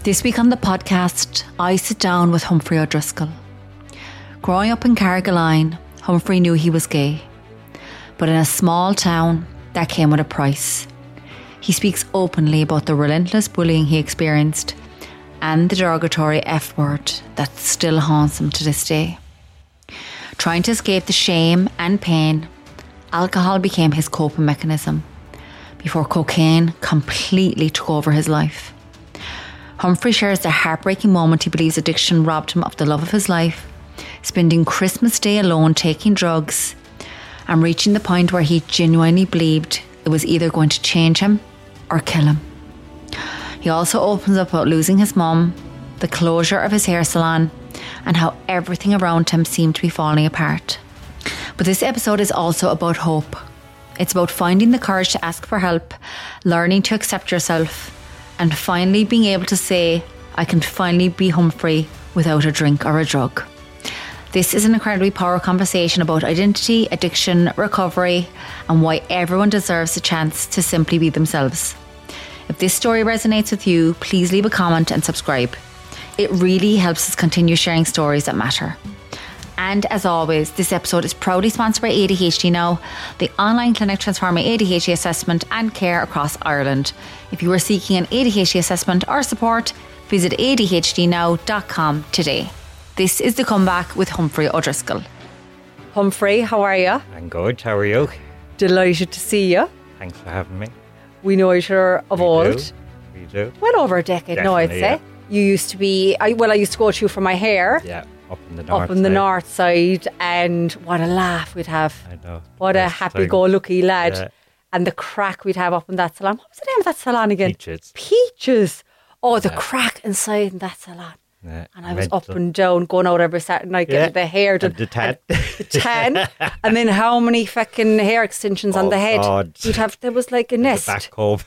This week on the podcast, I sit down with Humphrey O'Driscoll. Growing up in Carrigaline, Humphrey knew he was gay. But in a small town, that came with a price. He speaks openly about the relentless bullying he experienced and the derogatory F word that still haunts him to this day. Trying to escape the shame and pain, alcohol became his coping mechanism before cocaine completely took over his life. Humphrey shares the heartbreaking moment he believes addiction robbed him of the love of his life, spending Christmas Day alone taking drugs, and reaching the point where he genuinely believed it was either going to change him or kill him. He also opens up about losing his mum, the closure of his hair salon, and how everything around him seemed to be falling apart. But this episode is also about hope. It's about finding the courage to ask for help, learning to accept yourself, and finally being able to say, I can finally be Humphrey without a drink or a drug. This is an incredibly powerful conversation about identity, addiction, recovery, and why everyone deserves a chance to simply be themselves. If this story resonates with you, please leave a comment and subscribe. It really helps us continue sharing stories that matter. And as always, this episode is proudly sponsored by ADHD Now, the online clinic transforming ADHD assessment and care across Ireland. If you are seeking an ADHD assessment or support, visit adhdnow.com today. This is The Comeback with Humphrey O'Driscoll. Humphrey, how are you? I'm good, how are you? Delighted to see you. Thanks for having me. We know each other of old. We do. Well over a decade now, I'd say. Yeah. You used to be, I used to go to you for my hair. Yeah, up in the north Up in the north side, and what a laugh we'd have. I know. What a happy-go-lucky lad. Yeah. And the crack we'd have up in that salon. What was the name of that salon again? Peaches. Oh, the crack inside in that salon. Yeah. And I was up and down, going out every Saturday night, getting the hair done. And the tan. The tan. And then how many fucking hair extensions on the head. God. You'd have, there was like a nest. The back home.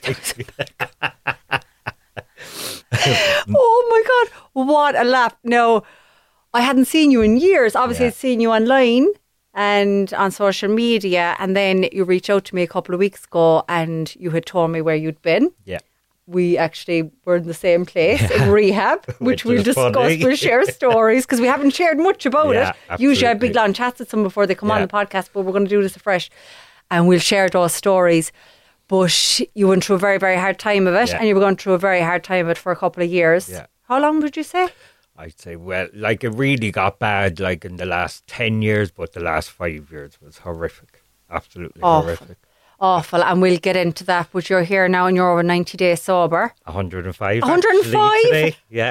Oh my God, what a laugh. No, I hadn't seen you in years. Obviously, I'd seen you online and on social media, and then you reached out to me a couple of weeks ago and you had told me where you'd been. Yeah. We actually were in the same place in rehab, which we'll discuss. Funny. We'll share stories because we haven't shared much about it. Absolutely. Usually I have big long chats with them before they come on the podcast, but we're going to do this afresh and we'll share those stories. But you went through a very, very hard time of it, and you were going through a very hard time of it for a couple of years. Yeah. How long would you say? I'd say, well, like it really got bad like in the last 10 years, but the last 5 years was horrific. Absolutely horrific. Awful. And we'll get into that. But you're here now and you're over 90 days sober. 105. 105? Today. Yeah.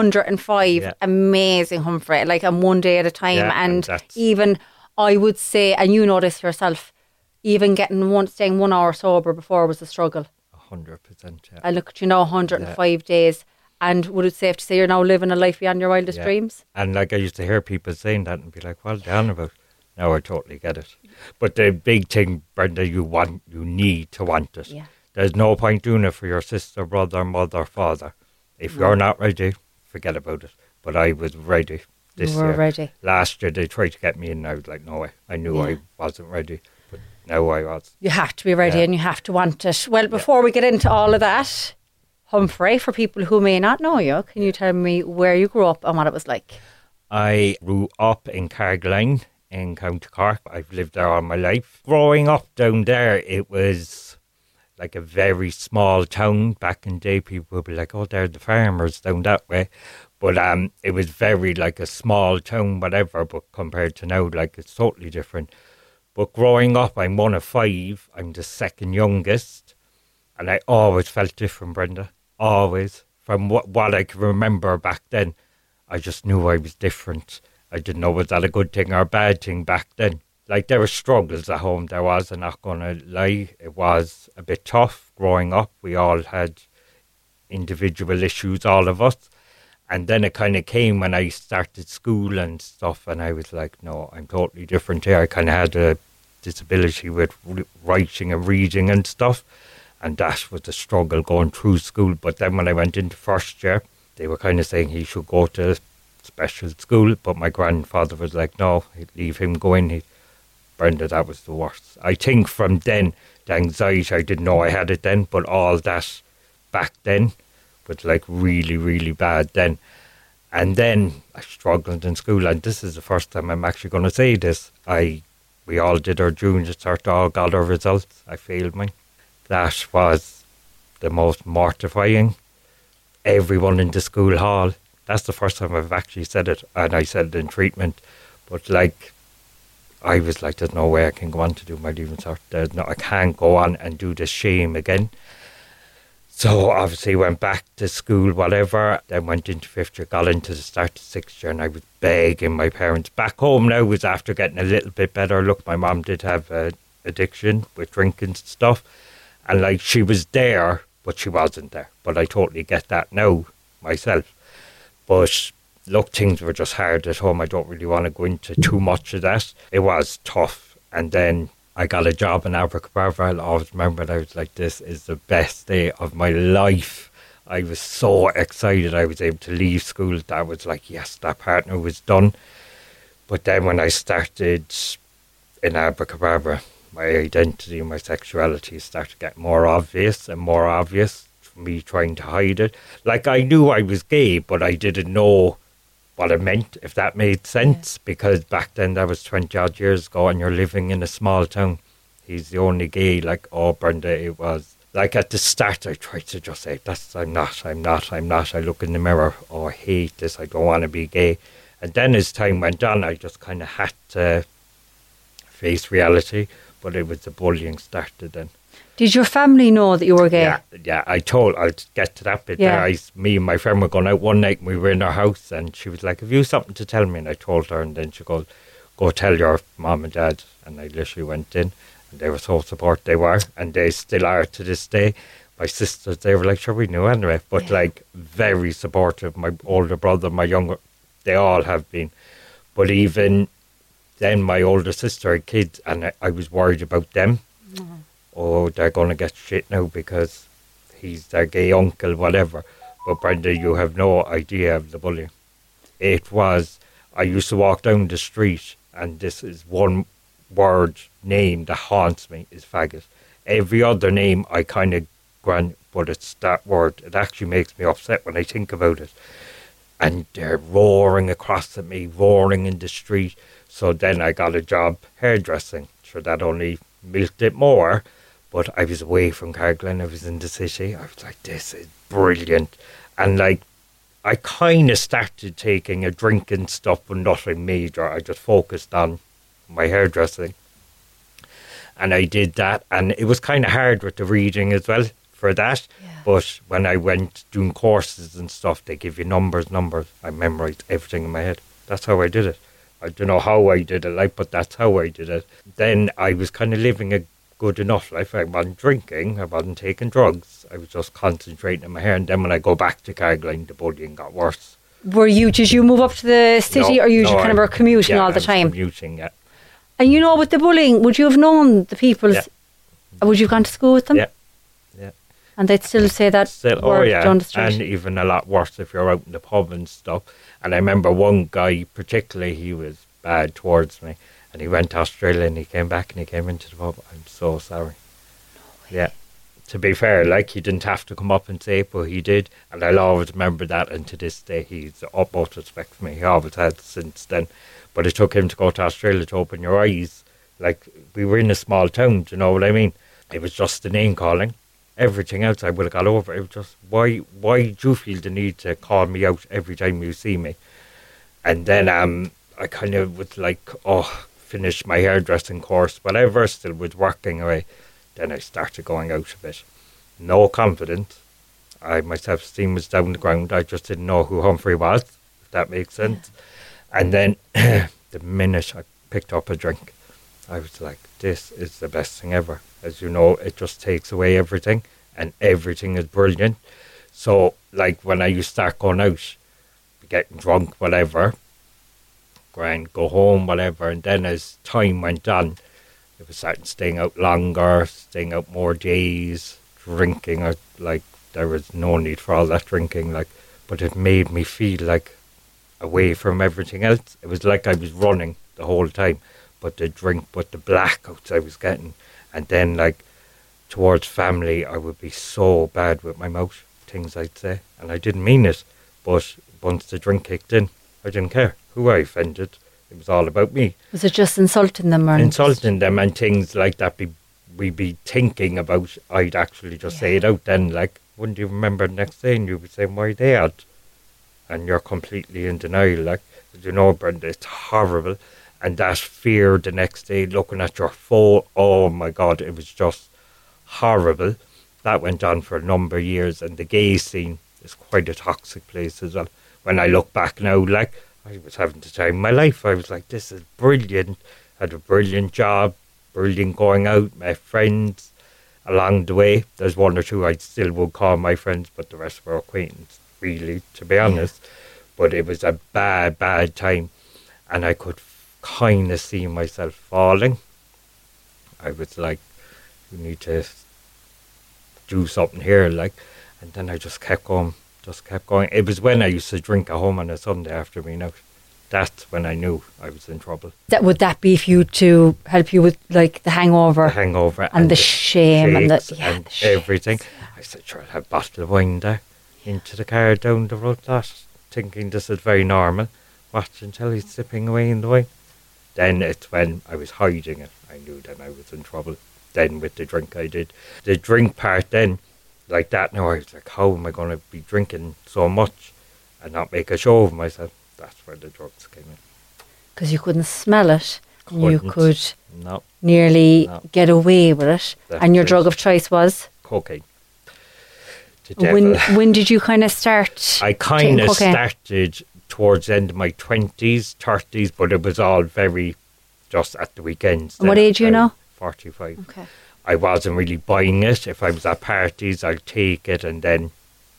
105. Yeah. Amazing, Humphrey. Like, and one day at a time. Yeah, and even, I would say, and you know this yourself, even staying 1 hour sober before was a struggle. 100%, yeah. And look at you now, 105 days. And would it safe to say you're now living a life beyond your wildest dreams? And like I used to hear people saying that and be like, well, down about. Now I totally get it. But the big thing, Brenda, you need to want it. Yeah. There's no point doing it for your sister, brother, mother, father. If you're not ready, forget about it. But I was ready this year. You were ready. Last year they tried to get me in and I was like, no way. I knew I wasn't ready. But now I was. You have to be ready and you have to want it. Well, before we get into all of that, Humphrey, for people who may not know you, can you tell me where you grew up and what it was like? I grew up in Carrigaline in County Cork. I've lived there all my life. Growing up down there, it was like a very small town. Back in the day, people would be like, oh, they're the farmers down that way. But it was very like a small town, whatever, but compared to now, like it's totally different. But growing up, I'm one of 5. I'm the second youngest. And I always felt different, Brenda. Always. From what I can remember back then, I just knew I was different. I didn't know was that a good thing or a bad thing back then. Like there were struggles at home, there was, I'm not going to lie. It was a bit tough growing up. We all had individual issues, all of us. And then it kind of came when I started school and stuff, and I was like, no, I'm totally different here. I kind of had a disability with writing and reading and stuff, and that was a struggle going through school. But then when I went into first year, they were kind of saying he should go to special school, but my grandfather was like, no, he'd leave him go in. Brenda, that was the worst. I think from then, the anxiety, I didn't know I had it then, but all that back then was like really, really bad then. And then I struggled in school, and this is the first time I'm actually going to say this. We all did our junior cert, all got our results. I failed mine. That was the most mortifying. Everyone in the school hall. That's the first time I've actually said it, and I said it in treatment. But like, I was like, there's no way I can go on to do my leaving cert. I can't go on and do the shame again. So obviously went back to school, whatever, then went into 5th year, got into the start of 6th year, and I was begging my parents. Back home now was after getting a little bit better. Look, my mum did have addiction with drinking stuff, and like she was there, but she wasn't there. But I totally get that now myself. But look, things were just hard at home. I don't really want to go into too much of that. It was tough. And then I got a job in Abercrombie. I'll always remember it. I was like, this is the best day of my life. I was so excited I was able to leave school. That was like, yes, that partner was done. But then when I started in Abercrombie, my identity, my sexuality started getting more obvious and more obvious. Me trying to hide it. Like, I knew I was gay, but I didn't know what it meant, if that made sense, because back then that was 20 odd years ago, and you're living in a small town. He's the only gay. Like, oh, Brenda, it was like at the start I tried to just say, I'm not. I look in the mirror, oh, I hate this, I don't want to be gay. And then as time went on, I just kind of had to face reality, but it was the bullying started then. Did your family know that you were gay? Yeah, I'll get to that bit there. Me and my friend were going out one night, and we were in our house, and she was like, have you something to tell me? And I told her, and then she goes, go tell your mom and dad. And I literally went in, and they were so supportive, they were, and they still are to this day. My sisters, they were like, sure, we knew anyway, but like very supportive. My older brother, my younger, they all have been. But even then, my older sister had kids, and I was worried about them. Mm-hmm. Oh, they're going to get shit now because he's their gay uncle, whatever. But Brenda, you have no idea of the bullying. It was, I used to walk down the street, and this is one word name that haunts me, is faggot. Every other name I kind of grant, but it's that word. It actually makes me upset when I think about it. And they're roaring across at me, roaring in the street. So then I got a job hairdressing. Sure, that only milked it more. But I was away from Carrigaline, I was in the city. I was like, this is brilliant. And like, I kind of started taking a drink and stuff, but nothing major. I just focused on my hairdressing. And I did that. And it was kind of hard with the reading as well for that. Yeah. But when I went doing courses and stuff, they give you numbers. I memorized everything in my head. That's how I did it. I don't know how I did it, like, but that's how I did it. Then I was kind of living a good enough life. I wasn't drinking, I wasn't taking drugs. I was just concentrating on my hair. And then when I go back to Carrigaline, the bullying got worse. Did you move up to the city, or you just kind of were commuting all the time? Commuting, yeah. And you know, with the bullying, would you have known the people? Yeah. Would you have gone to school with them? Yeah. And they'd still say that word down the street? And even a lot worse if you're out in the pub and stuff. And I remember one guy particularly, he was bad towards me. And he went to Australia, and he came back, and he came into the pub. I'm so sorry. No, yeah. To be fair, like, he didn't have to come up and say it, but he did. And I'll always remember that. And to this day, he's the utmost respect for me. He always has since then. But it took him to go to Australia to open your eyes. Like, we were in a small town, do you know what I mean? It was just the name calling. Everything else I would have got over. It was just, why do you feel the need to call me out every time you see me? And then I kind of was like, finished my hairdressing course, whatever, still was working away. Then I started going out a bit. No confidence. My self-esteem was down the ground. I just didn't know who Humphrey was, if that makes sense. And then the minute I picked up a drink, I was like, this is the best thing ever. As you know, it just takes away everything, and everything is brilliant. So, like, when I used to start going out, getting drunk, whatever, go home, whatever, and then as time went on, it was starting staying out longer, staying out more days, drinking. Like, there was no need for all that drinking, like, but it made me feel like away from everything else. It was like I was running the whole time, but the drink, but the blackouts I was getting. And then, like, towards family, I would be so bad with my mouth. things I'd say, and I didn't mean it. But once the drink kicked in, I didn't care who I offended. It was all about me. Was it just insulting them? Or Insulting them and things like that. We'd be thinking about, I'd actually just say it out then, like, wouldn't you remember the next day? And you'd be saying, why they had? And you're completely in denial, like, you know, Brenda, it's horrible. And that fear the next day, looking at your phone, oh my God, it was just horrible. That went on for a number of years, and the gay scene is quite a toxic place as well. When I look back now, like, I was having the time of my life. I was like, this is brilliant. Had a brilliant job, brilliant going out, met friends along the way. There's one or two I still would call my friends, but the rest were acquaintances, really, to be honest. But it was a bad, bad time, and I could kind of see myself falling. I was like, you need to do something here, like, and then I just kept going. It was when I used to drink at home on a Sunday after being out. That's when I knew I was in trouble. would that be for you to help you with like the hangover? The hangover and the shame and the everything. I said, sure, I'll have a bottle of wine there into the car down the road, thinking this is very normal. Watching telly, sipping away in the wine. Then it's when I was hiding it. I knew then I was in trouble. Then with the drink I did. The drink part then, like that now, I was like, how am I going to be drinking so much and not make a show of myself? That's where the drugs came in. Because you couldn't smell it. You could No. nearly get away with it. That's And your it. drug of choice was? Cocaine. The devil. When did you kind of start? I kind taking of cocaine? started towards the end of my 20s, 30s, but it was all very just at the weekends. And what then. age are you now? 45. Okay. I wasn't really buying it. If I was at parties, I'd take it, and then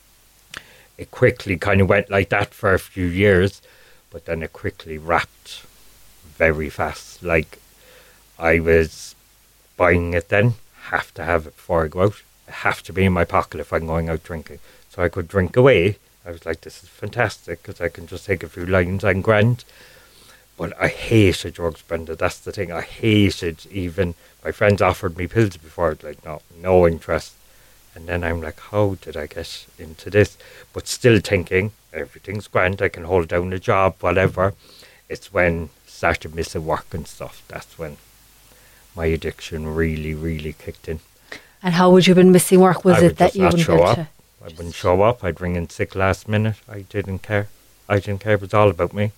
it quickly kind of went like that for a few years, but then it quickly wrapped very fast. Like, I was buying it then, have to have it before I go out. It have to be in my pocket if I'm going out drinking. So I could drink away. I was like, this is fantastic, because I can just take a few lines and grand. But I hated drugs, Brenda. That's the thing. I hated even... My friends offered me pills before. I was like, no interest. And then I'm like, how did I get into this? But still thinking, everything's grand. I can hold down a job, whatever. It's when I started missing work and stuff. That's when my addiction really, really kicked in. And how would you have been missing work? Was I it would that just you not wouldn't show be able up. to? I wouldn't show up. I'd ring in sick last minute. I didn't care. It was all about me.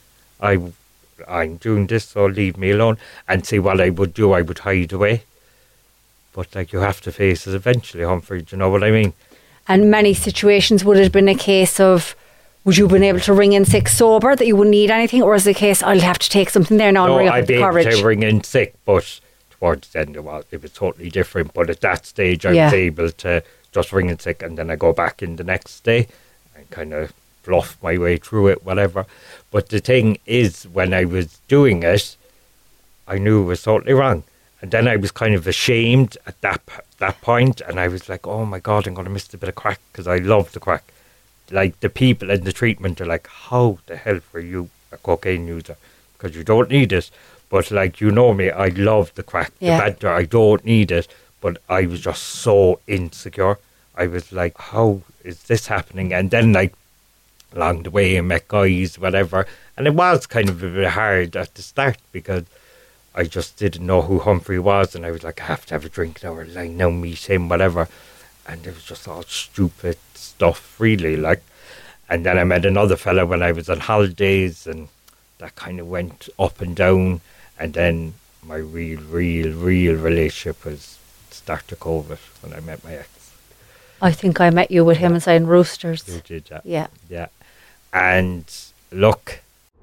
I'm doing this, so leave me alone. And see what I would do, I would hide away. But like, you have to face it eventually, Humphrey. Do you know what I mean? And many situations would it have been a case of, would you have been able to ring in sick sober, that you wouldn't need anything? Or is it a case, I'll have to take something there now and ring up I'd the be able courage? to ring in sick, but towards the end it was totally different. But at that stage, I Yeah. was able to just ring in sick, and then I go back in the next day and kind of bluff my way through it, whatever. But the thing is, when I was doing it, I knew it was totally wrong. And then I was kind of ashamed at that point, and I was like, oh my God, I'm going to miss a bit of crack, because I love the crack. Like, the people in the treatment are like, how the hell were you a cocaine user? Because you don't need it. But like, you know me, I love the crack. Yeah. The better, I don't need it. But I was just so insecure. I was like, how is this happening? And then like, along the way I met guys, whatever. And it was kind of a bit hard at the start, because I just didn't know who Humphrey was, and I was like, I have to have a drink now, or like, now meet him, whatever. And it was just all stupid stuff, really, like. And then I met another fella when I was on holidays, and that kind of went up and down. And then my real relationship was start of COVID, when I met my ex. I think I met you with him inside Roosters. You did that. Yeah. Yeah. And look,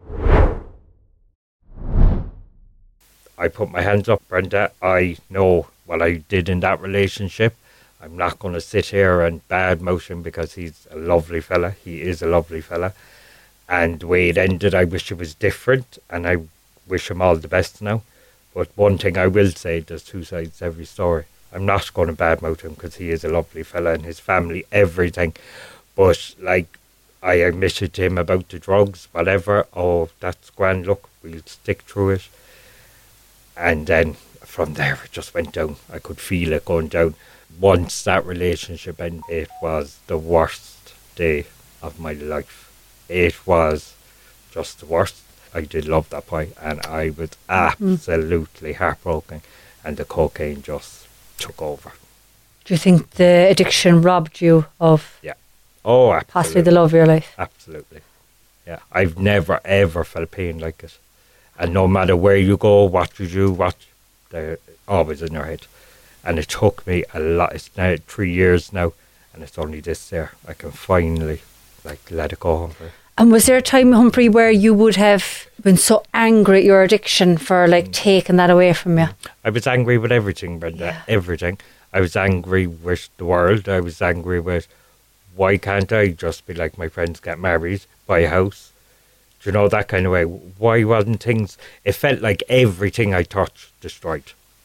I put my hands up, Brenda. I know what I did in that relationship. I'm not going to sit here and badmouth him, because he's a lovely fella. He is a lovely fella. And the way it ended, I wish it was different, and I wish him all the best now. But one thing I will say, there's two sides to every story. I'm not going to badmouth him, because he is a lovely fella, and his family, everything. But like, I admitted to him about the drugs, whatever. Oh, that's grand, look, we'll stick through it. And then from there it just went down. I could feel it going down. Once that relationship ended, it was the worst day of my life. It was just the worst. I did love that boy, and I was absolutely heartbroken, and the cocaine just took over. Do you think the addiction robbed you of Oh, absolutely. possibly the love of your life? Absolutely. Yeah, I've never ever felt pain like it. And no matter where you go, what you do, they're always in your head. And it took me a lot. It's now 3 years now, and it's only this year I can finally let it go, Humphrey. And was there a time, Humphrey, where you would have been so angry at your addiction for taking that away from you? I was angry with everything, Brenda. Everything. I was angry with the world. I was angry with, why can't I just be like my friends, get married, buy a house? Do you know, that kind of way? Why wasn't things... It felt like everything I touched destroyed.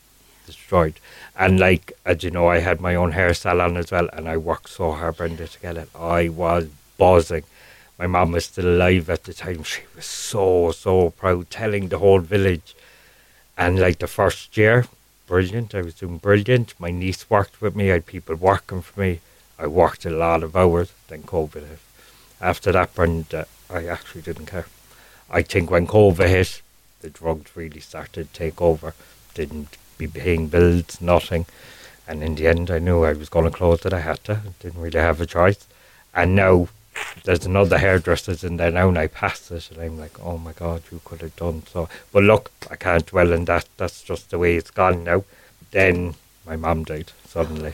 And as you know, I had my own hair salon as well, and I worked so hard, Brenda, to get it. I was buzzing. My mum was still alive at the time. She was so proud, telling the whole village. And the first year, brilliant. I was doing brilliant. My niece worked with me. I had people working for me. I worked a lot of hours. Then COVID hit. After that, Brenda, I actually didn't care. I think when COVID hit, the drugs really started to take over. Didn't be paying bills, nothing. And in the end, I knew I was going to close it. I had to. Didn't really have a choice. And now there's another hairdresser's in there now, and I passed it, and I'm like, oh my God, you could have done so. But look, I can't dwell on that. That's just the way it's gone now. Then my mum died suddenly.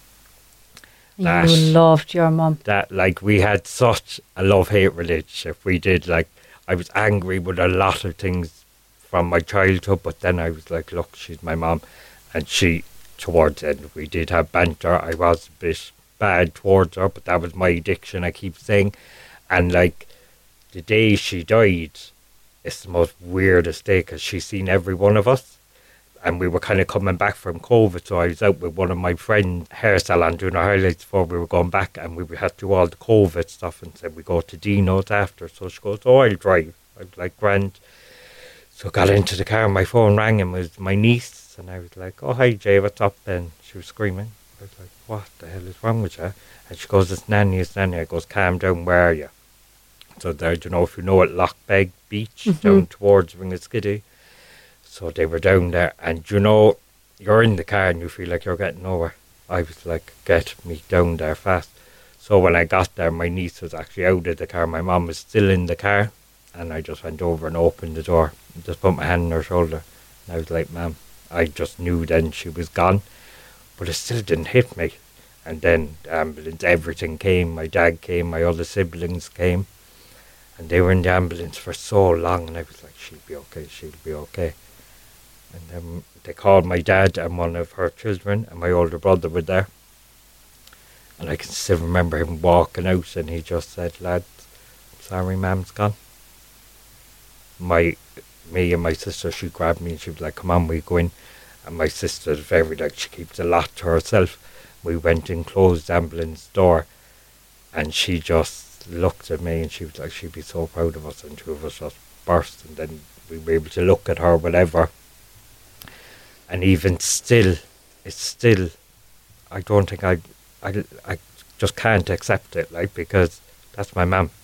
You loved your mum. That, we had such a love-hate relationship. We did, I was angry with a lot of things from my childhood, but then I was like, look, she's my mum. And she, towards the end, we did have banter. I was a bit bad towards her, but that was my addiction, I keep saying. And, the day she died, it's the most weirdest day, because she's seen every one of us. And we were kind of coming back from COVID, so I was out with one of my friends' hair salon doing our highlights before we were going back, and we had to do all the COVID stuff, and said we go to Dino's after. So she goes, oh, I'll drive. I was like, grand. So I got into the car, and my phone rang, and it was my niece, and I was like, oh, hi Jay, what's up? And she was screaming. I was like, what the hell is wrong with you? And she goes, it's Nanny, it's Nanny. I goes, calm down, where are you? So there, if you know at Lochbeg Beach, down towards Ringaskiddy. So they were down there, and you're in the car and you feel like you're getting nowhere. I was like, get me down there fast. So when I got there, my niece was actually out of the car. My mum was still in the car, and I just went over and opened the door and just put my hand on her shoulder. And I was like, ma'am, I just knew then she was gone, but it still didn't hit me. And then the ambulance, everything came. My dad came, my other siblings came, and they were in the ambulance for so long, and I was like, she'll be okay, she'll be okay. And then they called my dad and one of her children, and my older brother were there. And I can still remember him walking out, and he just said, lads, sorry, Mam's gone. Me and my sister, she grabbed me and she was like, come on, we go in. And my sister's very, she keeps a lot to herself. We went in, closed the ambulance door, and she just looked at me and she was like, she'd be so proud of us, and two of us just burst, and then we were able to look at her, whatever. And even still, it's still, I don't think I just can't accept it, because that's my mum.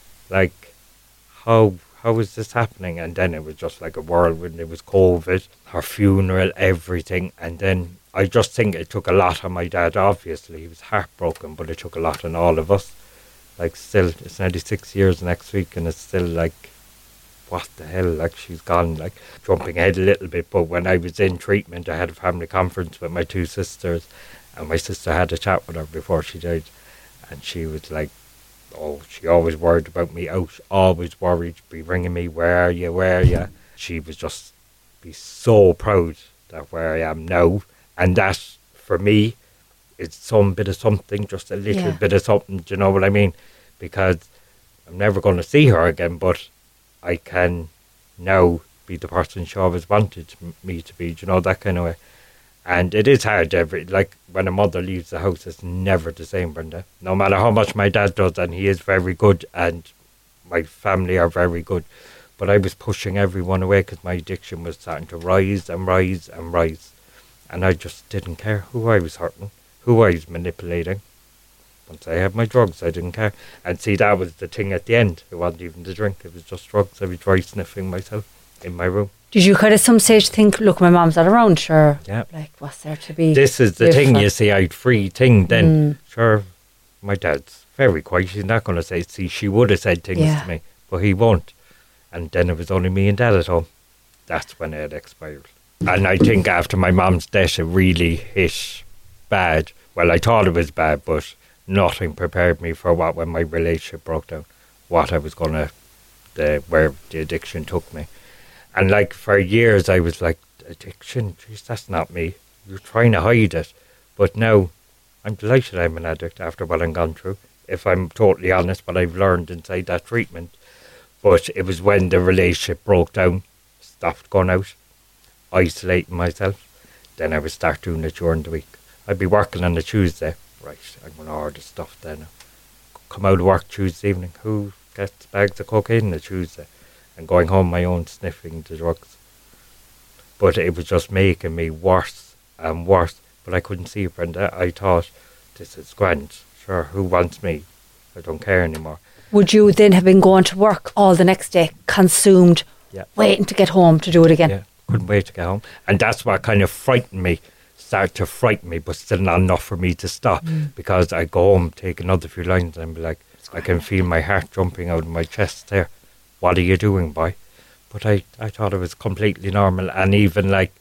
How is this happening? And then it was just like a whirlwind. It was COVID, her funeral, everything. And then I just think it took a lot on my dad, obviously. He was heartbroken, but it took a lot on all of us. Still, it's nearly 6 years next week, and it's still what the hell, she's gone, jumping ahead a little bit. But when I was in treatment, I had a family conference with my two sisters, and my sister had a chat with her before she died, and she was like, oh, she always worried about me out, always worried, be ringing me, where are you? She was just be so proud that where I am now, and that, for me, is some bit of something, just a little bit of something, do you know what I mean? Because I'm never going to see her again, but I can now be the person she always wanted me to be, do you know, that kind of way. And it is hard, when a mother leaves the house, it's never the same, Brenda. No matter how much my dad does, and he is very good, and my family are very good. But I was pushing everyone away because my addiction was starting to rise and rise and rise. And I just didn't care who I was hurting, who I was manipulating. Once I had my drugs, I didn't care. And see, that was the thing at the end. It wasn't even the drink, it was just drugs. I was dry sniffing myself in my room. Did you kind of some stage think, look, my mom's not around, sure. Yeah. Like, what's there to be? This is the live thing, for? you see, I'd free thing then. Sure, my dad's very quiet. He's not going to say, see, she would have said things Yeah. to me, but he won't. And then it was only me and Dad at home. That's when it expired. And I think after my mom's death, it really hit bad. Well, I thought it was bad, but nothing prepared me for when my relationship broke down. What I was going to, where the addiction took me. And like for years, I was like, addiction? Jeez, that's not me. You're trying to hide it. But now, I'm delighted I'm an addict after what I've gone through. If I'm totally honest, what I've learned inside that treatment. But it was when the relationship broke down, stopped going out, isolating myself. Then I would start doing it during the week. I'd be working on a Tuesday. Right, I'm going to order stuff then. Come out of work Tuesday evening. Who gets bags of cocaine on a Tuesday? And going home my own sniffing the drugs. But it was just making me worse and worse. But I couldn't see it, Brenda. I thought, this is grand. Sure, who wants me? I don't care anymore. Would you then have been going to work all the next day, consumed, Yeah. waiting to get home to do it again? Yeah, couldn't wait to get home. And that's what kind of frightened me. Started to frighten me, but still not enough for me to stop. Because I go home, take another few lines and be like, I can feel my heart jumping out of my chest there. What are you doing, boy? But I thought it was completely normal. And even like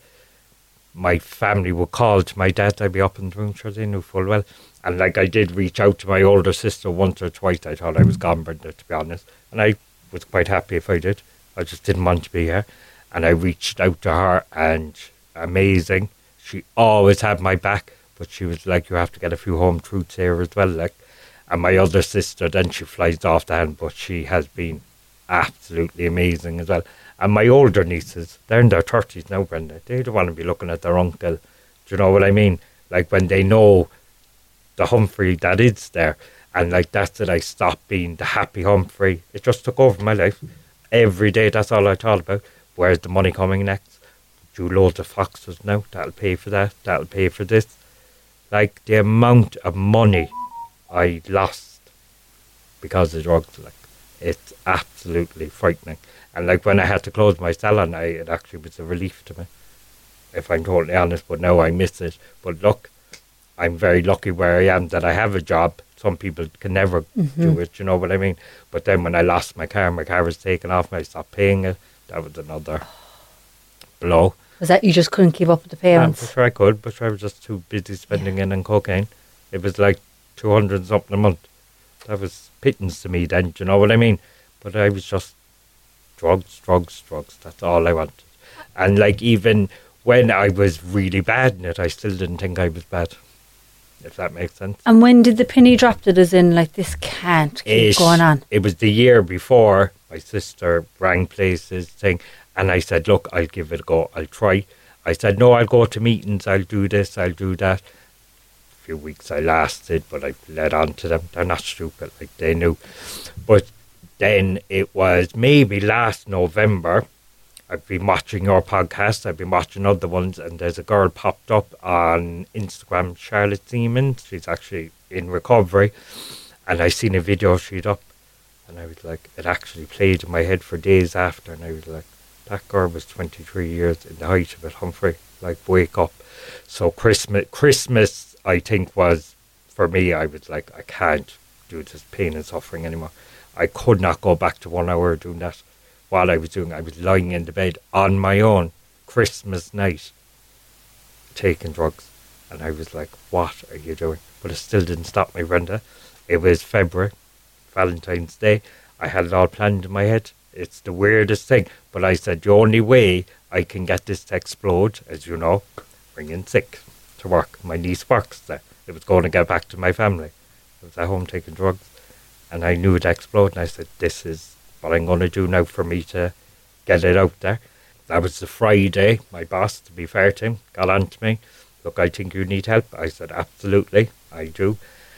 my family would call to my dad, I'd be up in the room, sure they knew full well. And like I did reach out to my older sister once or twice. I thought I was gone, Brenda, to be honest. And I was quite happy if I did. I just didn't want to be here. And I reached out to her and amazing. She always had my back, but she was like, you have to get a few home truths here as well. Like, and my other sister, then she flies off the hand, but she has been absolutely amazing as well. And my older nieces, they're in their 30s now, Brenda. They don't want to be looking at their uncle. Do you know what I mean? Like when they know the Humphrey that is there. And like that's it, I stopped being the happy Humphrey. It just took over my life. Every day, that's all I thought about. Where's the money coming next? Do loads of foxes now. That'll pay for that. That'll pay for this. Like the amount of money I lost because of drugs, like it's absolutely frightening. And like when I had to close my salon, it actually was a relief to me, if I'm totally honest. But now I miss it. But look, I'm very lucky where I am that I have a job. Some people can never do it, you know what I mean? But then when I lost my car was taken off me, I stopped paying it. That was another blow. Was that you just couldn't keep up with the payments? I'm sure I could, but I was just too busy spending it on cocaine. It was like 200 something a month. That was pittance to me then, do you know what I mean? But I was just drugs. That's all I wanted. And like even when I was really bad in it, I still didn't think I was bad, if that makes sense. And when did the penny drop? It as in, like, this can't keep going on? It was the year before my sister rang places thing, and I said, look, I'll give it a go. I'll try. I said, no, I'll go to meetings. I'll do this. I'll do that. A few weeks I lasted, but I led on to them. They're not stupid. Like, they knew. But then it was maybe last November. I've been watching your podcast. I've been watching other ones, and there's a girl popped up on Instagram, Charlotte Siemens. She's actually in recovery, and I seen a video she'd up, and I was like, it actually played in my head for days after, and I was like, that girl was 23 years in the height of it, Humphrey. Like, wake up. So Christmas, I think, was, for me, I was like, I can't do this pain and suffering anymore. I could not go back to 1 hour doing that. While I was doing, I was lying in the bed on my own, Christmas night, taking drugs. And I was like, what are you doing? But it still didn't stop me, Brenda. It was February, Valentine's Day. I had it all planned in my head. It's the weirdest thing. But I said, the only way I can get this to explode, as you know, bring in sick to work. My niece works there. It was going to get back to my family. I was at home taking drugs. And I knew it exploded. And I said, this is what I'm going to do now for me to get it out there. That was the Friday. My boss, to be fair to him, got on to me. Look, I think you need help. I said, absolutely, I do.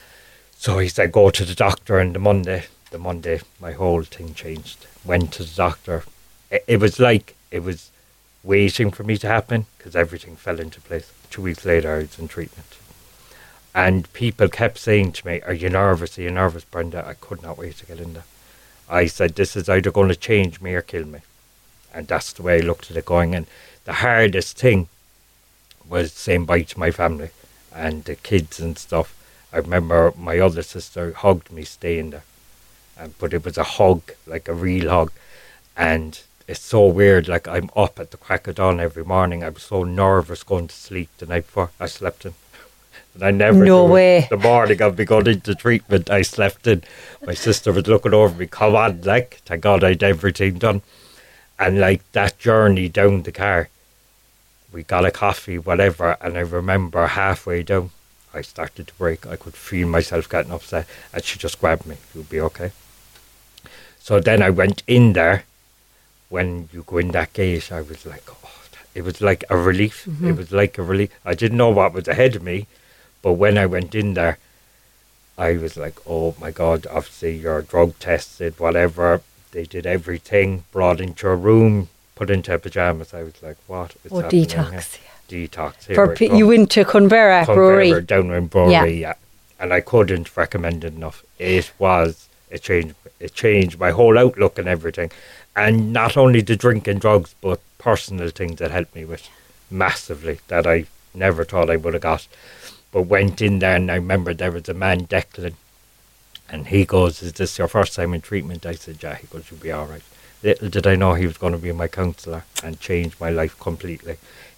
So he said, go to the doctor on the Monday. The Monday, my whole thing changed. Went to the doctor. It was like it was waiting for me to happen because everything fell into place. 2 weeks later, I was in treatment. And people kept saying to me, are you nervous? Are you nervous, Brenda? I could not wait to get in there. I said, this is either going to change me or kill me. And that's the way I looked at it going. And the hardest thing was saying bye to my family and the kids and stuff. I remember my other sister hugged me staying there. But it was a hug, like a real hug. And it's so weird, like I'm up at the crack of dawn every morning. I was so nervous going to sleep the night before I slept in. And I never No way. The morning of me going into treatment, I slept in. My sister was looking over me, come on, like, thank God I'd everything done. And like that journey down the car, we got a coffee, whatever, and I remember halfway down, I started to break. I could feel myself getting upset, and she just grabbed me. You'll be okay. So then I went in there. When you go in that gate, I was like, oh, it was like a relief. Mm-hmm. It was like a relief. I didn't know what was ahead of me, but when I went in there, I was like, oh my God, obviously you're drug tested, whatever. They did everything, brought into a room, put into pyjamas. I was like, what is happening detox. Here? Detox. Here You went to Clonbera Brewery. Down in Brewery, yeah. And I couldn't recommend it enough. It changed my whole outlook and everything. And not only the drink and drugs, but personal things that helped me with massively that I never thought I would have got. But went in there and I remember there was a man, Declan, and he goes, is this your first time in treatment? I said, yeah. He goes, you'll be all right. Little did I know he was going to be my counsellor and change my life completely.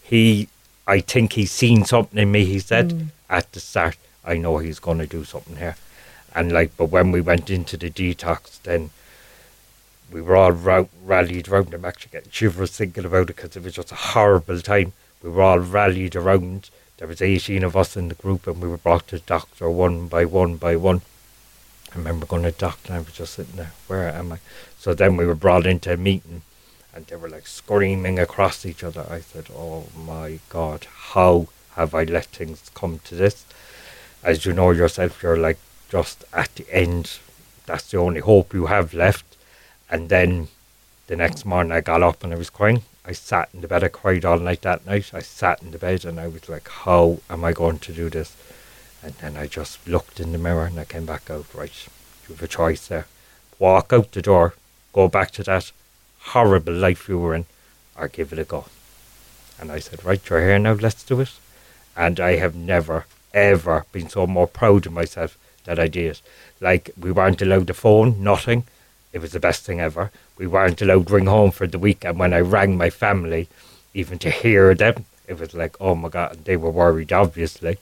I think he's seen something in me, he said, at the start. I know he's going to do something here. And but when we went into the detox, then we were all rallied around. I'm actually getting shivers thinking about it because it was just a horrible time. We were all rallied around. There was 18 of us in the group and we were brought to the doctor one by one by one. I remember going to the doctor and I was just sitting there, where am I? So then we were brought into a meeting and they were like screaming across each other. I said, oh my God, how have I let things come to this? As you know yourself, you're like just at the end. That's the only hope you have left. And then the next morning I got up and I was crying. I sat in the bed. I cried all night that night. I sat in the bed and I was like, how am I going to do this? And then I just looked in the mirror and I came back out, right, you have a choice there. Walk out the door, go back to that horrible life you were in, or give it a go. And I said, right, you're here now, let's do it. And I have never, ever been so more proud of myself that I did. Like, we weren't allowed the phone, nothing. It was the best thing ever. We weren't allowed to ring home for the week. And when I rang my family, even to hear them, it was like, oh my God, they were worried, obviously.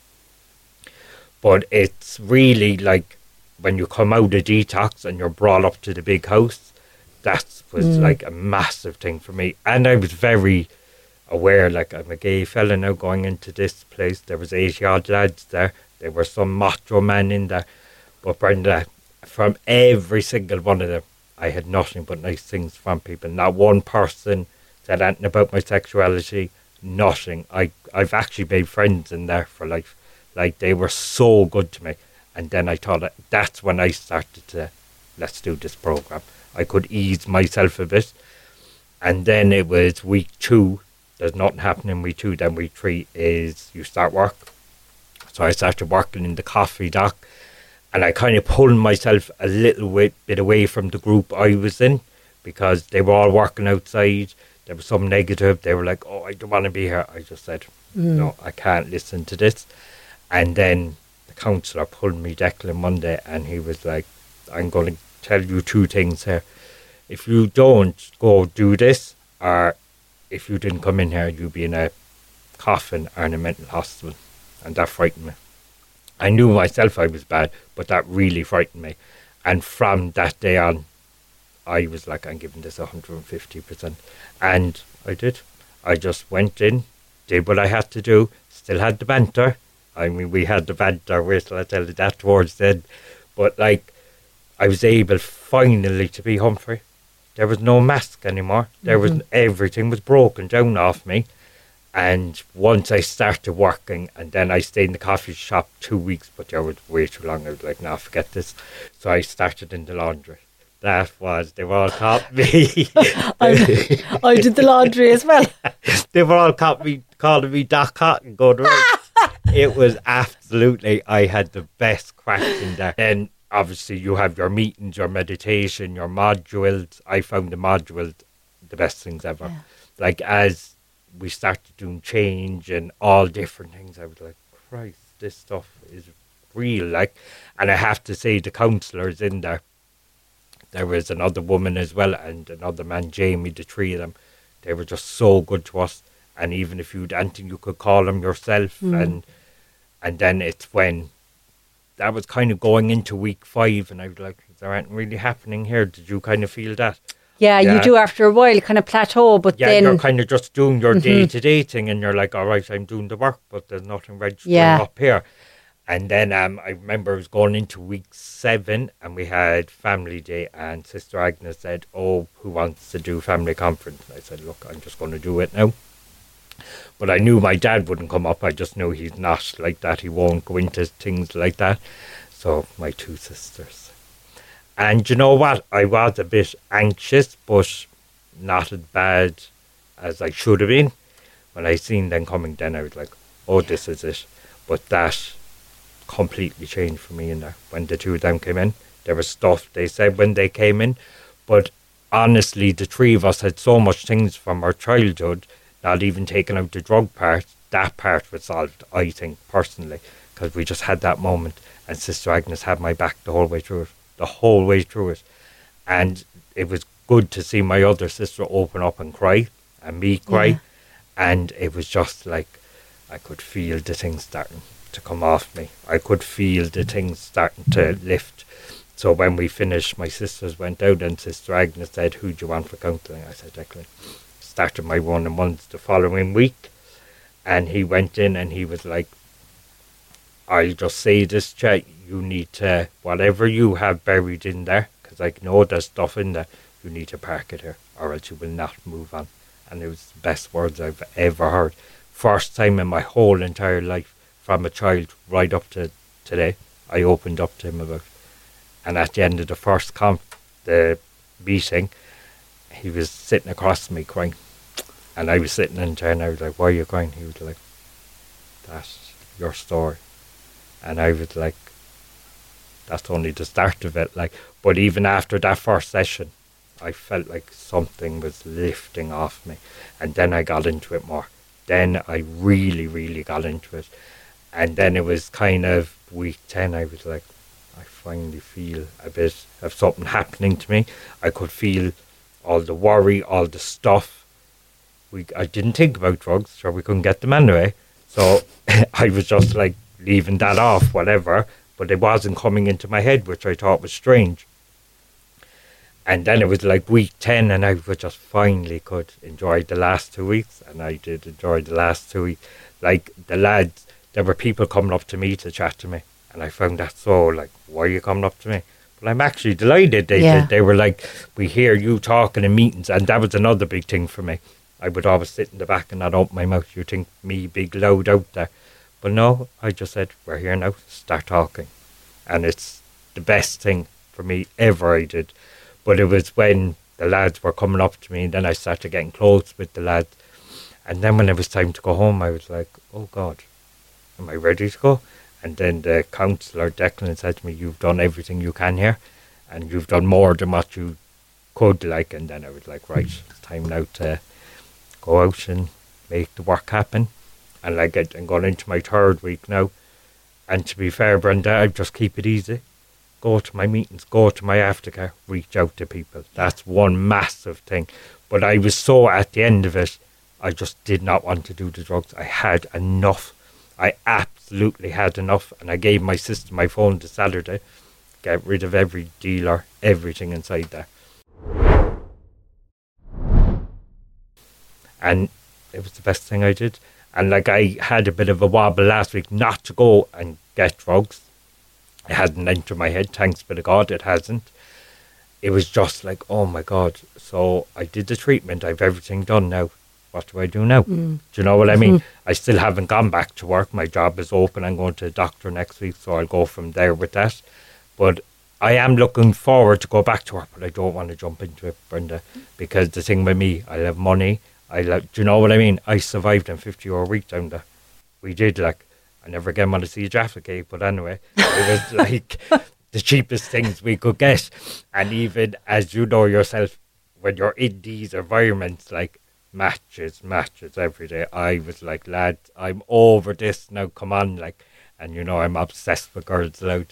But it's really like when you come out of detox and you're brought up to the big house, that was like a massive thing for me. And I was very aware, like I'm a gay fella now going into this place. There was 80 odd lads there. There were some macho men in there. But Brenda, from every single one of them, I had nothing but nice things from people. Not one person said anything about my sexuality, nothing. I've actually made friends in there for life. Like, they were so good to me. And then I thought that's when I started to, let's do this program. I could ease myself a bit. And then it was week 2. There's nothing happening week 2. Then week 3 is you start work. So I started working in the coffee dock. And I kind of pulled myself a little bit away from the group I was in because they were all working outside. There was some negative. They were like, oh, I don't want to be here. I just said, no, I can't listen to this. And then the counsellor pulled me, Declan, Monday, and he was like, I'm going to tell you 2 things here. If you don't go do this, or if you didn't come in here, you'll be in a coffin or in a mental hospital. And that frightened me. I knew myself I was bad, but that really frightened me. And from that day on, I was like, I'm giving this 150%. And I did. I just went in, did what I had to do, still had the banter. I mean, we had the banter, wait till I tell you that towards then. But like, I was able finally to be Humphrey. There was no mask anymore. There was everything was broken down off me. And once I started working, and then I stayed in the coffee shop 2 weeks, but there was way too long. I was like, nah, forget this. So I started in the laundry. They were all caught me. I did the laundry as well. They were all calling me Doc Cotton, going, right, It was absolutely, I had the best crack in there. Then obviously you have your meetings, your meditation, your modules. I found the modules the best things ever. Yeah. Like as we started doing change and all different things, I was like, Christ, this stuff is real. Like, and I have to say the counsellors in there was another woman as well and another man, Jamie, the three of them. They were just so good to us. And even if you'd anything, you could call them yourself. And then it's when that was kind of going into week 5, and I was like, is there anything really happening here? Did you kind of feel that? Yeah, you do after a while, kind of plateau, but then... you're kind of just doing your day-to-day thing, and you're like, all right, I'm doing the work, but there's nothing registering up here. And then I remember I was going into week 7, and we had family day, and Sister Agnes said, oh, who wants to do family conference? And I said, look, I'm just going to do it now. But I knew my dad wouldn't come up. I just knew he's not like that. He won't go into things like that. So my 2 sisters. And you know what? I was a bit anxious, but not as bad as I should have been. When I seen them coming, then I was like, oh, this is it. But that completely changed for me in there. When the 2 of them came in, there was stuff they said when they came in. But honestly, the 3 of us had so much things from our childhood, not even taking out the drug part. That part was solved, I think, personally, because we just had that moment. And Sister Agnes had my back the whole way through it. And it was good to see my other sister open up and cry, and me cry. Yeah. And it was just like, I could feel the things starting to come off me. I could feel the things starting to lift. So when we finished, my sisters went out, and Sister Agnes said, who do you want for counselling? I said, Declan. Started my 1-on-1s the following week, and he went in and he was like, I'll just say this, Chet, you need to, whatever you have buried in there, because I know there's stuff in there, you need to park it here, or else you will not move on. And it was the best words I've ever heard. First time in my whole entire life, from a child right up to today, I opened up to him about. And at the end of the first the meeting, he was sitting across me crying. And I was sitting in there, and I was like, why are you crying? He was like, that's your story. And I was like, that's only the start of it. Like, but even after that first session, I felt like something was lifting off me. And then I got into it more. Then I really, really got into it. And then it was kind of week 10, I was like, I finally feel a bit of something happening to me. I could feel all the worry, all the stuff. I didn't think about drugs, sure we couldn't get them anyway. So I was just like leaving that off, whatever. But it wasn't coming into my head, which I thought was strange. And then it was like week 10, and I just finally could enjoy the last 2 weeks. And I did enjoy the last 2 weeks. Like the lads, there were people coming up to me to chat to me. And I found that so like, why are you coming up to me? But I'm actually delighted they did. They were like, we hear you talking in meetings. And that was another big thing for me. I would always sit in the back and not open my mouth. You think me big loud out there. But no, I just said, we're here now, start talking. And it's the best thing for me ever I did. But it was when the lads were coming up to me, and then I started getting close with the lads. And then when it was time to go home, I was like, oh God, am I ready to go? And then the counsellor, Declan, said to me, you've done everything you can here, and you've done more than what you could, like. And then I was like, right, it's time now to go out and make the work happen. And like, I'm going into my 3rd week now. And to be fair, Brenda, I just keep it easy. Go to my meetings, go to my aftercare, reach out to people. That's one massive thing. But I was so at the end of it, I just did not want to do the drugs. I had enough. I absolutely had enough. And I gave my sister my phone this Saturday. Get rid of every dealer, everything inside there. And it was the best thing I did. And like, I had a bit of a wobble last week not to go and get drugs. It hadn't entered my head, thanks be to God, it hasn't. It was just like, oh my God. So I did the treatment, I've everything done now. What do I do now? Do you know what I mean? I still haven't gone back to work. My job is open. I'm going to the doctor next week, so I'll go from there with that. But I am looking forward to go back to work, but I don't want to jump into it, Brenda, because the thing with me, I have money. Do you know what I mean? I survived on 50 hour week down there. We did, like, I never again want to see a Jaffa cake, but anyway, it was like the cheapest things we could get. And even as you know yourself, when you're in these environments, like matches every day, I was like, lads, I'm over this now, come on, like, and you know, I'm obsessed with Girls Aloud.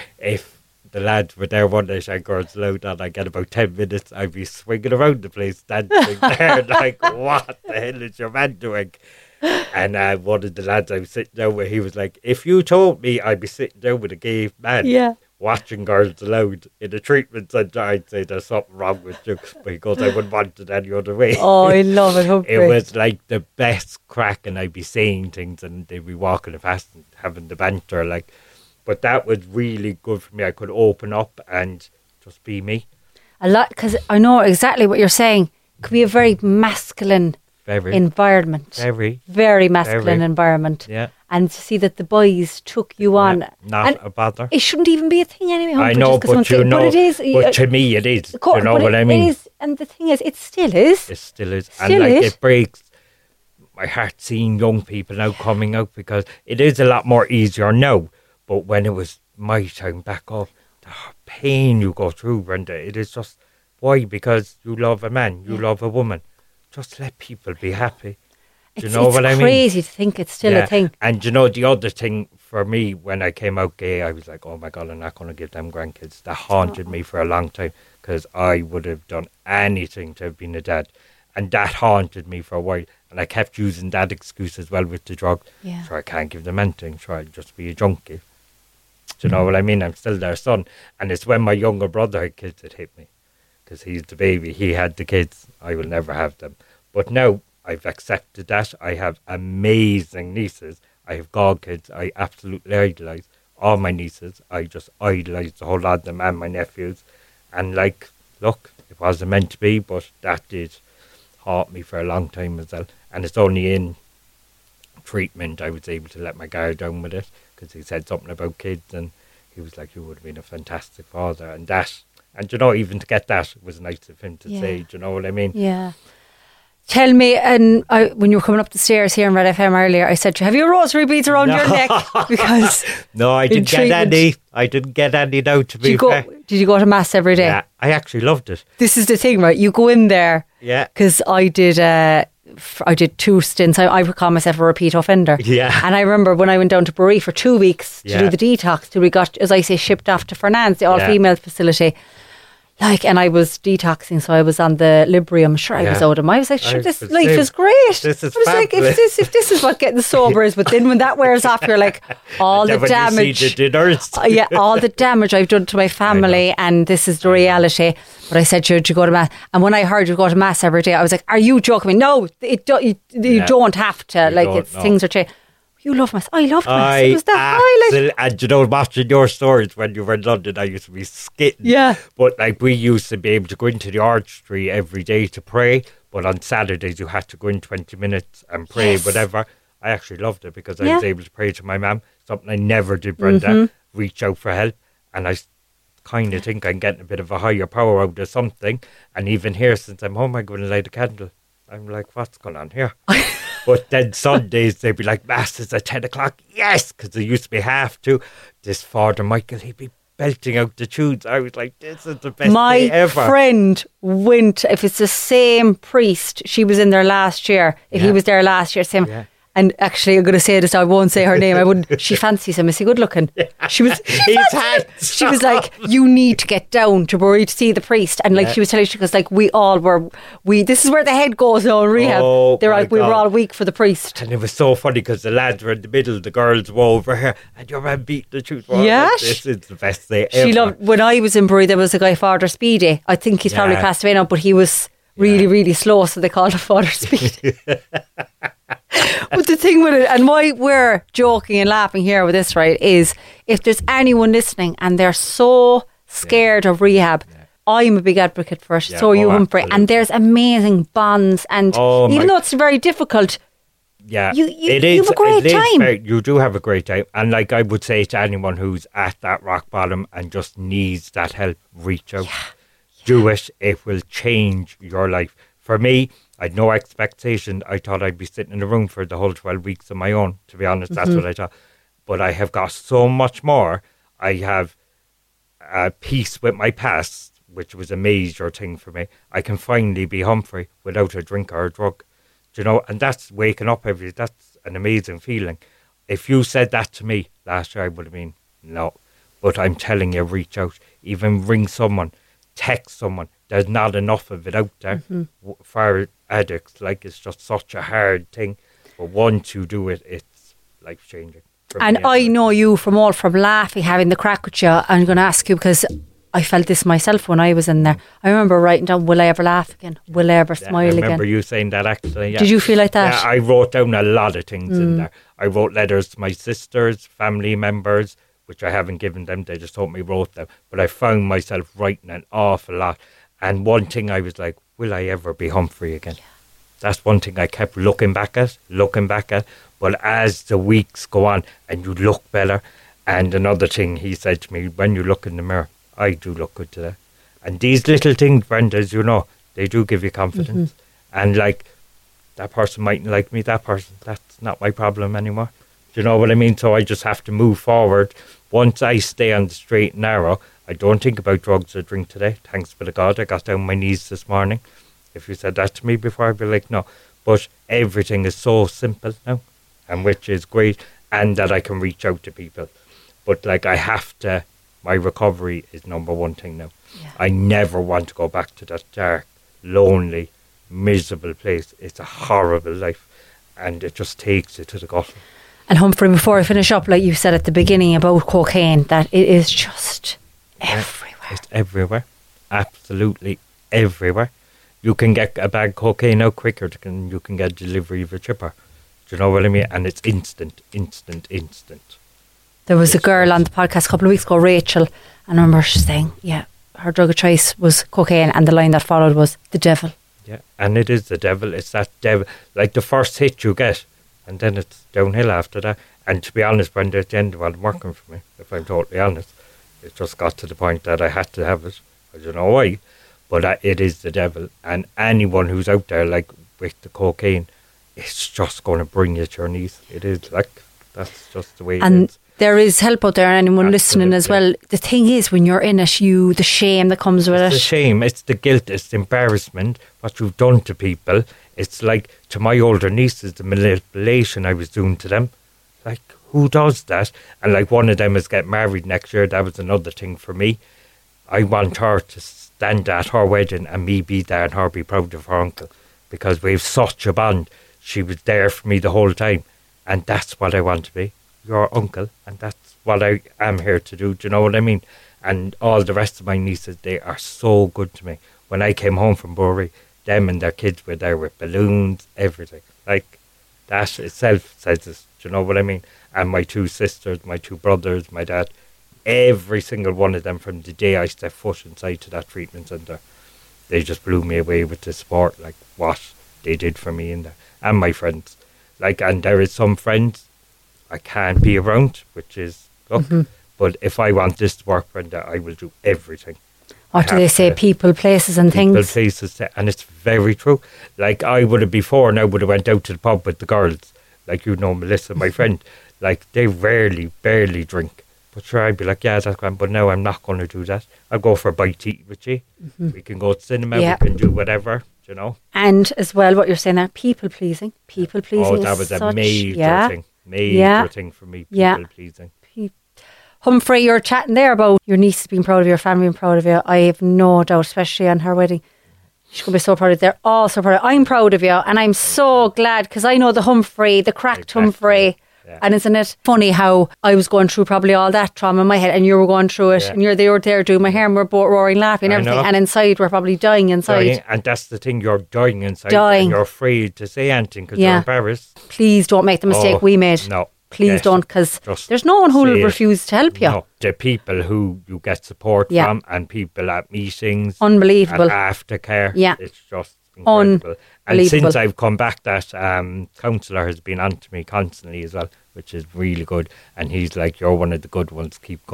If the lads were there one day saying Girls Aloud and I get about 10 minutes, I'd be swinging around the place, dancing there, like, what the hell is your man doing? And one of the lads I was sitting down with, he was like, if you told me I'd be sitting down with a gay man watching Girls Aloud in a treatment centre, I'd say there's something wrong with you. But he goes, I wouldn't want it any other way. Oh, I love it, Humphrey. It was like the best crack, and I'd be saying things and they'd be walking fast and having the banter, like. But that was really good for me. I could open up and just be me. A lot, because I know exactly what you're saying. It could be a very masculine environment. Very masculine environment. Yeah. And to see that the boys took you on. Not a bother. It shouldn't even be a thing anyway. I know, but you know. But it is. But to me, it is. You know what I mean? It is, and the thing is, it still is. It still is. And like, it breaks my heart seeing young people now coming out, because it is a lot more easier now. But when it was my time back up, the pain you go through, Brenda, it is just, why? Because you love a man, you love a woman. Just let people be happy. Do you know what I mean? It's crazy to think it's still a thing. And you know, the other thing for me, when I came out gay, I was like, oh my God, I'm not going to give them grandkids. That haunted me for a long time, because I would have done anything to have been a dad. And that haunted me for a while. And I kept using that excuse as well with the drug. Yeah. Sure, I can't give them anything. Sure, I'll just be a junkie. Do you know what I mean? I'm still their son. And it's when my younger brother had kids that hit me. Because he's the baby. He had the kids. I will never have them. But now I've accepted that. I have amazing nieces. I have godkids I absolutely idolise. All my nieces, I just idolise the whole lot of them, and my nephews. And like, look, it wasn't meant to be, but that did haunt me for a long time as well. And it's only in treatment I was able to let my guard down with it, because he said something about kids, and he was like, you would have been a fantastic father. And that, and you know, even to get that was nice of him to say. Do you know what I mean? Yeah. Tell me, and when you were coming up the stairs here in Red FM earlier, I said to you, have you rosary beads around your neck? Because no, I didn't get any. I didn't get any now, to be fair. Did you go to Mass every day? Yeah, I actually loved it. This is the thing, right? You go in there. Yeah. Because I did 2 stints. I would call myself a repeat offender. Yeah. And I remember when I went down to Bury for 2 weeks to do the detox, till we got, as I say, shipped off to Fernand's, the all-female facility. Like, and I was detoxing, so I was on the Librium. Sure, I was out of my. I was like, sure, this life is great. This is I was like, if this is what getting sober is, but then when that wears off, you're like, all the damage. You see the dinners. All the damage I've done to my family, and this is the reality. But I said, should you go to Mass? And when I heard you go to Mass every day, I was like, are you joking me? No, you don't have to. Things are changing. You love Mass. I loved Mass. It was the highlight. And you know, watching your stories when you were in London, I used to be skitting. Yeah. But like, we used to be able to go into the archtree every day to pray. But on Saturdays, you had to go in 20 minutes and pray, whatever. I actually loved it, because I was able to pray to my mum. Something I never did, Brenda. Reach out for help. And I kind of think I'm getting a bit of a higher power out of something. And even here, since I'm home, I'm going to light a candle. I'm like, what's going on here? But then Sundays, they'd be like, Mass is at 10 o'clock. Yes, because there used to be 2:30. This Father Michael, he'd be belting out the tunes. I was like, this is the best day ever. My friend went, if it's the same priest, she was in there last year. If he was there last year, same. Yeah. And actually, I'm going to say this, I won't say her name. I wouldn't. She fancies him. Is he good looking? Yeah. She was like, you need to get down to Bury to see the priest. And like she was telling, she goes like, this is where the head goes now in rehab. Oh, they're like, we were all weak for the priest. And it was so funny, because the lads were in the middle, the girls were over here, and your man beat the truth. Yeah. This is the best day ever. She loved, when I was in Bury, there was a guy, Father Speedy. I think he's probably passed away now, but he was really, really slow, so they called him Father Speedy. But the thing with it, and why we're joking and laughing here with this, right, is if there's anyone listening and they're so scared of rehab, I'm a big advocate for it. So you, Humphrey. Absolutely. And there's amazing bonds, and even though it's very difficult, you have a great time. You do have a great time. And like I would say to anyone who's at that rock bottom and just needs that help, reach out. Do it. It will change your life. For me, I had no expectation. I thought I'd be sitting in a room for the whole 12 weeks on my own, to be honest. That's what I thought. but I have got so much more. I have peace with my past, which was a major thing for me. I can finally be Humphrey without a drink or a drug. Do you know? And that's waking up that's an amazing feeling. If you said that to me last year, I would have been, no. But I'm telling you, reach out. Even ring someone, text someone. There's not enough of it out there for addicts. Like, it's just such a hard thing. But once you do it, it's life-changing. And I know you from laughing, having the crack with you. I'm going to ask you, because I felt this myself when I was in there. I remember writing down, will I ever laugh again? Will I ever smile again? I remember you saying that, actually. Yeah. Did you feel like that? Yeah, I wrote down a lot of things in there. I wrote letters to my sisters, family members, which I haven't given them. They just told me wrote them. But I found myself writing an awful lot. And one thing I was like, will I ever be Humphrey again? Yeah. That's one thing I kept looking back at. But as the weeks go on and you look better, and another thing he said to me, when you look in the mirror, I do look good today. And these little things, Brenda, as you know, they do give you confidence. And like, that person mightn't like me, that's not my problem anymore. Do you know what I mean? So I just have to move forward. Once I stay on the straight and narrow, I don't think about drugs or drink today. Thanks be to God, I got down on my knees this morning. If you said that to me before, I'd be like, no. But everything is so simple now, and which is great, and that I can reach out to people. But like, I have to, my recovery is number one thing now. Yeah. I never want to go back to that dark, lonely, miserable place. It's a horrible life, and it just takes you to the gutter. And Humphrey, before I finish up, like you said at the beginning about cocaine, that it is just everywhere. It's everywhere. Absolutely everywhere. You can get a bag of cocaine out quicker than you can get delivery of a chipper. Do you know what I mean? And it's instant. There was a girl on the podcast a couple of weeks ago, Rachel, and I remember she saying, yeah, her drug of choice was cocaine, and the line that followed was the devil. Yeah, and it is the devil. It's that devil. Like, the first hit you get, and then it's downhill after that. And to be honest, Brenda, at the end, it wasn't working for me, if I'm totally honest. It just got to the point that I had to have it. I don't know why, but it is the devil. And anyone who's out there, like, with the cocaine, it's just going to bring you to your knees. It is, like, that's just the way it is. There is help out there, and anyone listening as well. The thing is, when you're in it, the shame that comes with it. It's the shame, it's the guilt, it's the embarrassment, what you've done to people. It's like, to my older nieces, the manipulation I was doing to them. Like, who does that? And like, one of them is getting married next year. That was another thing for me. I want her to stand at her wedding and me be there and her be proud of her uncle, because we have such a bond. She was there for me the whole time, and that's what I want to be. Your uncle, and that's what I am here to do. Do you know what I mean? And all the rest of my nieces, they are so good to me. When I came home from Bury, them and their kids were there with balloons, everything. Like, that itself says this. Do you know what I mean? And my two sisters, my two brothers, my dad, every single one of them, from the day I stepped foot inside to that treatment centre, they just blew me away with the support, like what they did for me in there. And my friends. Like, and there is some friends I can't be around, which is, look, but if I want this to work, Brenda, I will do everything. What do they say? People, places and things? People, places, and it's very true. Like, I would have before, and I would have went out to the pub with the girls, like, you know, Melissa, my friend, like, they barely drink. But sure, I'd be like, yeah, that's grand, but no, I'm not going to do that. I'll go for a bite to eat with you. We can go to cinema, we can do whatever, you know. And as well, what you're saying there, people pleasing. Oh, that was a major thing. Major thing for me, people pleasing. Humphrey, you're chatting there about your niece being proud of you, your family being proud of you. I have no doubt, especially on her wedding. She's going to be so proud of you. They're all so proud of you. I'm proud of you, and I'm so glad, because I know the Humphrey, the cracked Humphrey. Yeah. And isn't it funny how I was going through probably all that trauma in my head, and you were going through it, and they were there doing my hair, and we're both roaring, laughing, and everything. And inside, we're probably dying inside. And that's the thing, you're dying inside. And you're afraid to say anything because you're embarrassed. Please don't make the mistake we made. No. Please don't, because there's no one who will refuse to help you. No, the people who you get support from, and people at meetings. Unbelievable. And aftercare. Yeah. It's just incredible. And since I've come back, that counsellor has been on to me constantly as well, which is really good. And he's like, you're one of the good ones, keep going.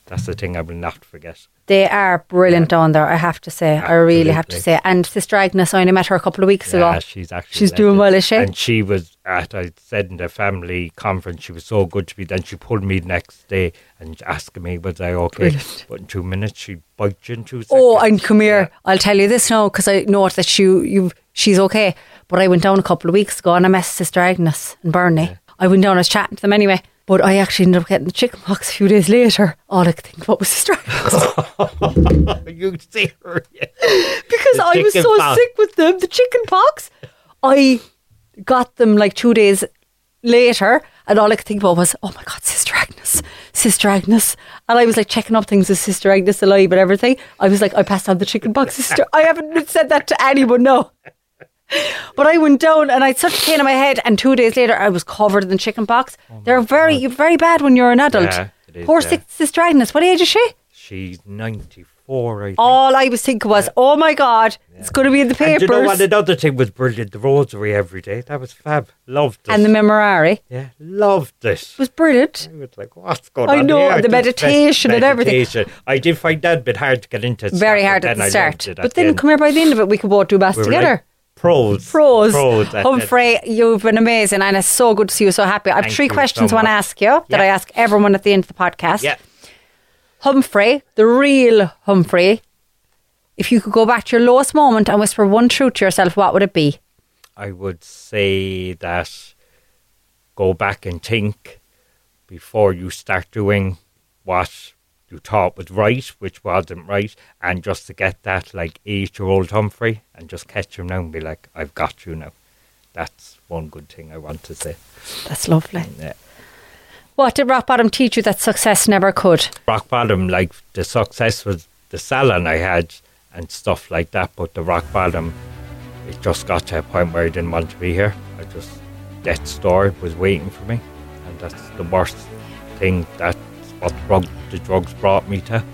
That's the thing I will not forget. They are brilliant down there, I have to say. Absolutely. I really have to say. And Sister Agnes, I only met her a couple of weeks ago. Yeah, she's doing well, is she? And she was I said in the family conference, she was so good to me. Then she pulled me the next day and asking me, was I okay? Brilliant. But in 2 minutes, she'd bite you in 2 seconds. Oh, and come here. I'll tell you this now, because I know that she's okay. But I went down a couple of weeks ago and I met Sister Agnes and Bernie. Yeah. I went down, I was chatting to them anyway. But I actually ended up getting the chicken pox a few days later. All I could think about was Sister Agnes. You see her, yeah. Because I was so sick with them. The chicken pox. I got them like 2 days later, and all I could think about was, oh my God, Sister Agnes. Sister Agnes. And I was like checking up things, is Sister Agnes alive and everything. I was like, I passed on the chicken pox, sister. I haven't said that to anyone, no. But I went down and I had such a pain in my head, and 2 days later I was covered in chicken pox. They're very bad when you're an adult. Yeah, it is, Poor Sister Agnes. What age is she? She's 94, I think. All I was thinking was, oh my God, it's going to be in the papers. And you know what? Another thing was brilliant. The rosary every day. That was fab. Loved it. And the memorare. Yeah, loved it. It was brilliant. I was like, what's going on I know, here? the meditation and everything. I did find that a bit hard to get into. Very hard at the start. But then come here, by the end of it, we could both do mass together. Like, Pros. Humphrey, you've been amazing, and it's so good to see you, so happy. I have 3 questions I want to ask you that I ask everyone at the end of the podcast. Yeah. Humphrey, the real Humphrey, if you could go back to your lowest moment and whisper one truth to yourself, what would it be? I would say that go back and think before you start doing what you thought was right, which wasn't right, and just to get that like 8-year-old Humphrey and just catch him now and be like, I've got you now. That's one good thing I want to say. That's lovely. Yeah. What did rock bottom teach you that success never could? Rock bottom, like the success was the salon I had and stuff like that, but the rock bottom, it just got to a point where I didn't want to be here. Death's door was waiting for me, and that's the worst thing. That's what the drugs brought me to.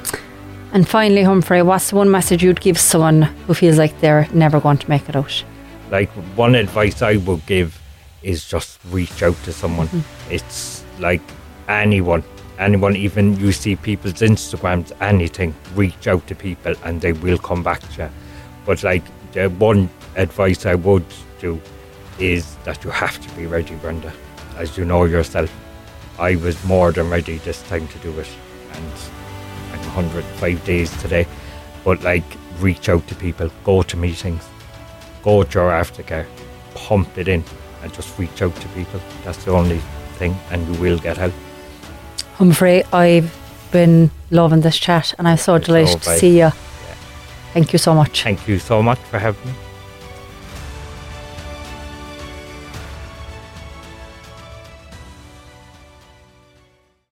And finally, Humphrey, what's the one message you'd give someone who feels like they're never going to make it out? Like, one advice I would give is just reach out to someone. It's like anyone, even you see people's Instagrams, anything, reach out to people and they will come back to you. But like, the one advice I would do is that you have to be ready, Brenda, as you know yourself. I was more than ready this time to do it, and I'm 105 days today. But like, reach out to people, go to meetings, go to your aftercare, pump it in, and just reach out to people. That's the only thing, and you will get help. Humphrey, I've been loving this chat, and I'm so delighted to see you. Yeah. Thank you so much. Thank you so much for having me.